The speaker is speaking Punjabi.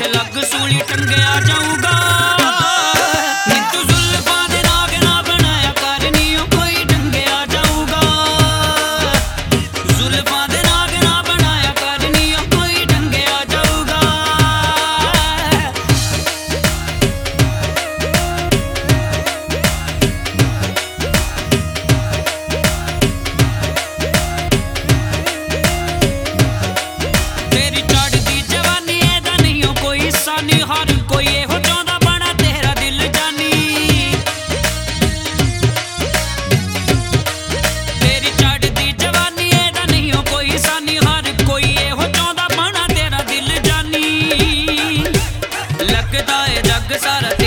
ਪਿੱਛੇ ਲੱਗ ਸੂਲੀ ਟੰਗਿਆ ਜਾਊਗਾ। ਨੀ ਤੂੰ ਜ਼ੁਲਫਾਂ ਦੇ ਨਾਗ ਨਾ ਬਣਾਇਆ ਕਰ ਨੀ ਉਹ ਕੋਈ ਟੰਗਿਆ ਜਾਊਗਾ। ਜ਼ੁਲਫਾਂ ਦੇ ਨਾਗ ਨਾ ਬਣਾਇਆ ਕਰ ਨੀ ਉਹ ਕੋਈ ਟੰਗਿਆ ਜਾਊਗਾ। ਤੇਰੀ ਚੜ੍ਹਦੀ ਜਵਾਨੀ ਇਹਦਾ ਨਹੀਂ ਉਹ ਕੋਈ ਸਾਨੀ, ਹਰ ਕੋਈ ਇਹੋ ਚਾਹੁੰਦਾ ਬਣਾ ਤੇਰਾ ਦਿਲ ਜਾਨੀ। ਤੇਰੀ ਚੜ੍ਹਦੀ ਜਵਾਨੀ ਇਹਦਾ ਨਹੀਂ ਉਹ ਕੋਈ ਸਾਨੀ, ਹਰ ਕੋਈ ਇਹੋ ਚਾਹੁੰਦਾ ਬਣਾ ਤੇਰਾ ਦਿਲ ਜਾਨੀ। ਲੱਗਦਾ ਏ ਜੱਗ ਸਾਰਾ